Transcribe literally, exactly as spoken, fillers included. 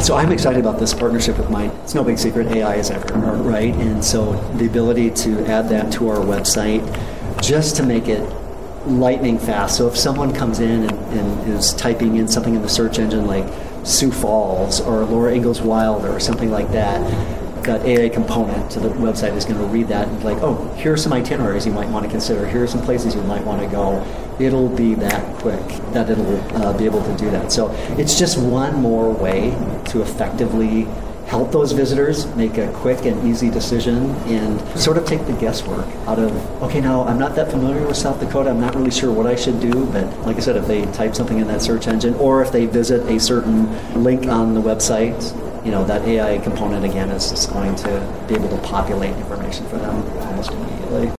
So I'm excited about this partnership with Mind. It's no big secret, A I is everywhere, right? And so the ability to add that to our website just to make it lightning fast. So if someone comes in and, and is typing in something in the search engine like Sioux Falls or Laura Ingalls Wilder or something like that, that A I component to the website is going to read that and be like, oh, here are some itineraries you might want to consider. Here are some places you might want to go. It'll be that quick that it'll uh, be able to do that. So it's just one more way to effectively help those visitors make a quick and easy decision and sort of take the guesswork out of, okay, now I'm not that familiar with South Dakota, I'm not really sure what I should do, but like I said, if they type something in that search engine or if they visit a certain link on the website, you know, that A I component again is just going to be able to populate information for them almost immediately.